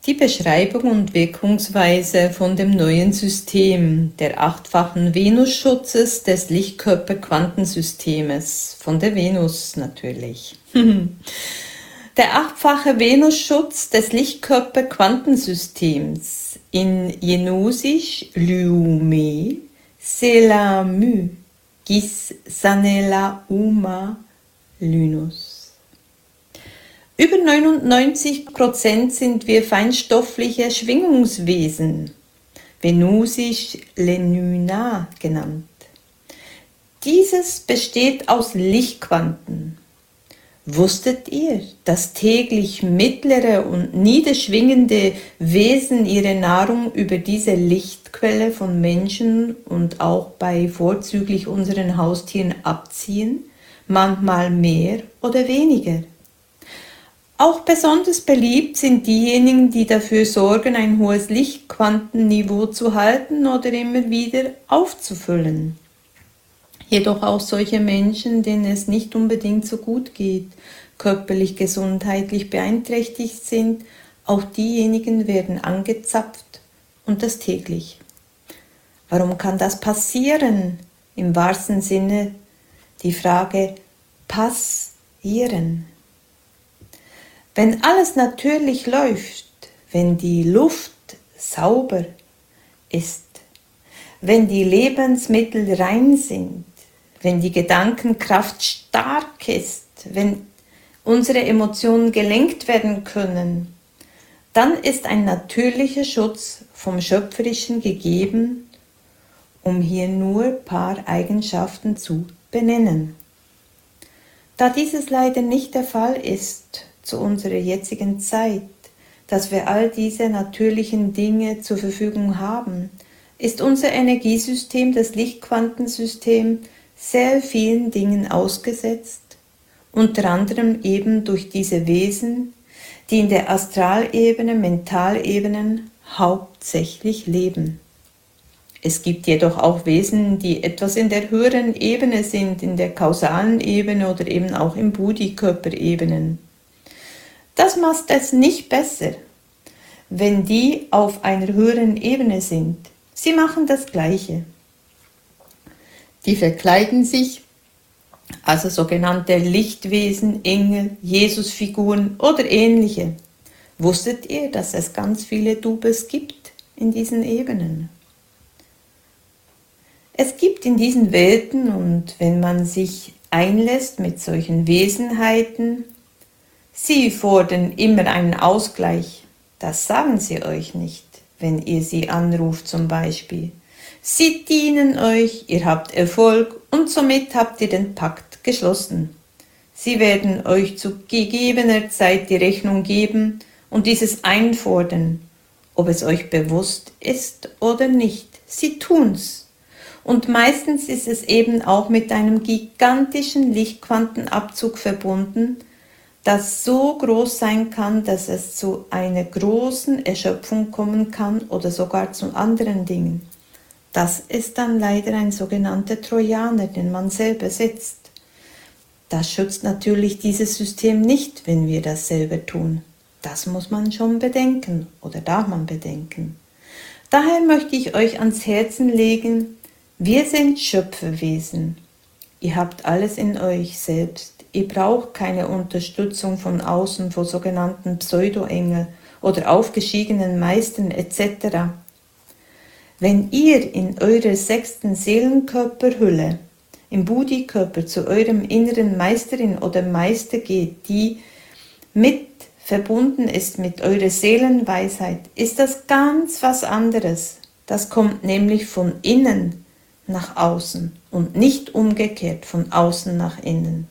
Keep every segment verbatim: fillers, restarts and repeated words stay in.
Die Beschreibung und Wirkungsweise von dem neuen System, der achtfachen Venusschutzes des Lichtkörper-Quantensystems, von der Venus natürlich. Der achtfache Venusschutz des Lichtkörper-Quantensystems in Jenusisch Lyume Selamu Gis Sanela Uma Lynus. Über neunundneunzig Prozent sind wir feinstoffliche Schwingungswesen, venusisch Lenuna genannt. Dieses besteht aus Lichtquanten. Wusstet ihr, dass täglich mittlere und niederschwingende Wesen ihre Nahrung über diese Lichtquelle von Menschen und auch bei vorzüglich unseren Haustieren abziehen, manchmal mehr oder weniger? Auch besonders beliebt sind diejenigen, die dafür sorgen, ein hohes Lichtquantenniveau zu halten oder immer wieder aufzufüllen. Jedoch auch solche Menschen, denen es nicht unbedingt so gut geht, körperlich, gesundheitlich beeinträchtigt sind, auch diejenigen werden angezapft und das täglich. Warum kann das passieren? Im wahrsten Sinne die Frage passieren. Wenn alles natürlich läuft, wenn die Luft sauber ist, wenn die Lebensmittel rein sind, wenn die Gedankenkraft stark ist, wenn unsere Emotionen gelenkt werden können, dann ist ein natürlicher Schutz vom Schöpferischen gegeben, um hier nur ein paar Eigenschaften zu benennen. Da dieses leider nicht der Fall ist, zu unserer jetzigen Zeit, dass wir all diese natürlichen Dinge zur Verfügung haben, ist unser Energiesystem, das Lichtquantensystem, sehr vielen Dingen ausgesetzt, unter anderem eben durch diese Wesen, die in der Astralebene, Mentalebenen hauptsächlich leben. Es gibt jedoch auch Wesen, die etwas in der höheren Ebene sind, in der kausalen Ebene oder eben auch im Buddhi-Körperebenen. Das macht es nicht besser, wenn die auf einer höheren Ebene sind. Sie machen das Gleiche. Die verkleiden sich, also sogenannte Lichtwesen, Engel, Jesusfiguren oder ähnliche. Wusstet ihr, dass es ganz viele Dubes gibt in diesen Ebenen? Es gibt in diesen Welten, und wenn man sich einlässt mit solchen Wesenheiten, sie fordern immer einen Ausgleich. Das sagen sie euch nicht, wenn ihr sie anruft zum Beispiel. Sie dienen euch, ihr habt Erfolg und somit habt ihr den Pakt geschlossen. Sie werden euch zu gegebener Zeit die Rechnung geben und dieses einfordern, ob es euch bewusst ist oder nicht. Sie tun's. Und meistens ist es eben auch mit einem gigantischen Lichtquantenabzug verbunden, das so groß sein kann, dass es zu einer großen Erschöpfung kommen kann oder sogar zu anderen Dingen. Das ist dann leider ein sogenannter Trojaner, den man selber setzt. Das schützt natürlich dieses System nicht, wenn wir das selber tun. Das muss man schon bedenken oder darf man bedenken. Daher möchte ich euch ans Herzen legen, wir sind Schöpferwesen. Ihr habt alles in euch selbst. Ihr braucht keine Unterstützung von außen, von sogenannten Pseudo-Engel oder aufgestiegenen Meistern et cetera. Wenn ihr in eurer sechsten Seelenkörperhülle, im Buddhi-Körper, zu eurem inneren Meisterin oder Meister geht, die mit verbunden ist mit eurer Seelenweisheit, ist das ganz was anderes. Das kommt nämlich von innen nach außen und nicht umgekehrt von außen nach innen.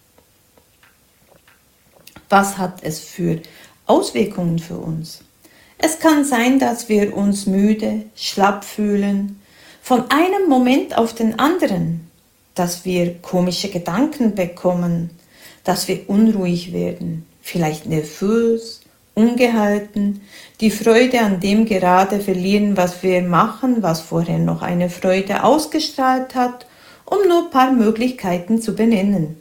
Was hat es für Auswirkungen für uns? Es kann sein, dass wir uns müde, schlapp fühlen, von einem Moment auf den anderen, dass wir komische Gedanken bekommen, dass wir unruhig werden, vielleicht nervös, ungehalten, die Freude an dem gerade verlieren, was wir machen, was vorher noch eine Freude ausgestrahlt hat, um nur ein paar Möglichkeiten zu benennen.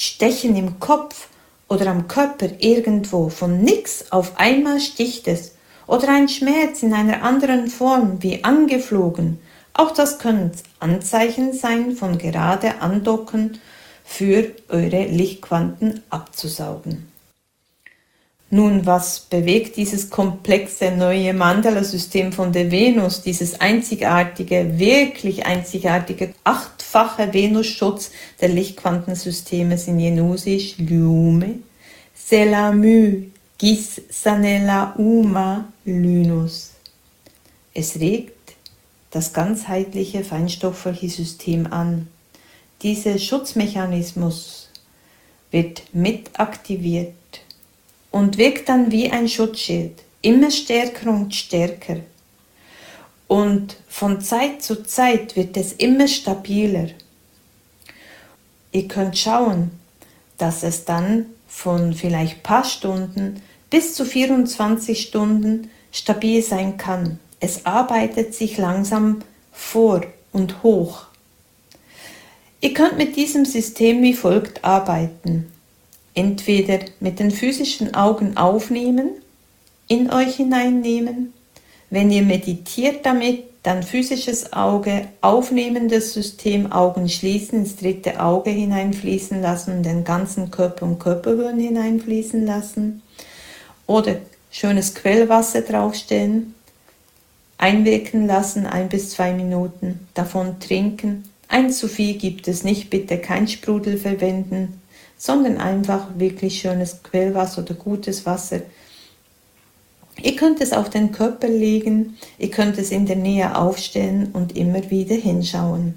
Stechen im Kopf oder am Körper irgendwo, von nix auf einmal sticht es oder ein Schmerz in einer anderen Form wie angeflogen. Auch das können Anzeichen sein von gerade Andocken für eure Lichtquanten abzusaugen. Nun, was bewegt dieses komplexe neue Mandala-System von der Venus, dieses einzigartige, wirklich einzigartige, achtfache Venus-Schutz der Lichtquantensysteme in Jenusisch, Lume, Selamü, Gis Sanela Uma Lynus. Es regt das ganzheitliche feinstoffliche System an. Dieser Schutzmechanismus wird mit aktiviert und wirkt dann wie ein Schutzschild, immer stärker und stärker. Und von Zeit zu Zeit wird es immer stabiler. Ihr könnt schauen, dass es dann von vielleicht ein paar Stunden bis zu vierundzwanzig Stunden stabil sein kann. Es arbeitet sich langsam vor und hoch. Ihr könnt mit diesem System wie folgt arbeiten. Entweder mit den physischen Augen aufnehmen, in euch hineinnehmen. Wenn ihr meditiert damit, dann physisches Auge, aufnehmendes System, Augen schließen, ins dritte Auge hineinfließen lassen und den ganzen Körper und Körperhöhen hineinfließen lassen. Oder schönes Quellwasser draufstellen, einwirken lassen, ein bis zwei Minuten, davon trinken. Ein zu viel gibt es nicht, bitte kein Sprudel verwenden, sondern einfach wirklich schönes Quellwasser oder gutes Wasser. Ihr könnt es auf den Körper legen, ihr könnt es in der Nähe aufstellen und immer wieder hinschauen.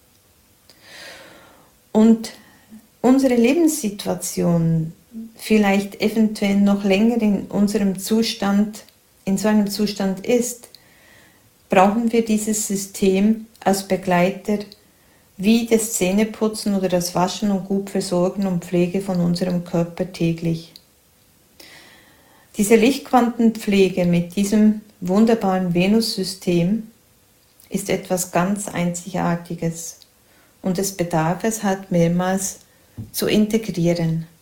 Und unsere Lebenssituation vielleicht eventuell noch länger in unserem Zustand, in so einem Zustand ist, brauchen wir dieses System als Begleiter wie das Zähneputzen oder das Waschen und gut Versorgen und Pflege von unserem Körper täglich. Diese Lichtquantenpflege mit diesem wunderbaren Venus-System ist etwas ganz Einzigartiges und es bedarf es halt mehrmals zu integrieren.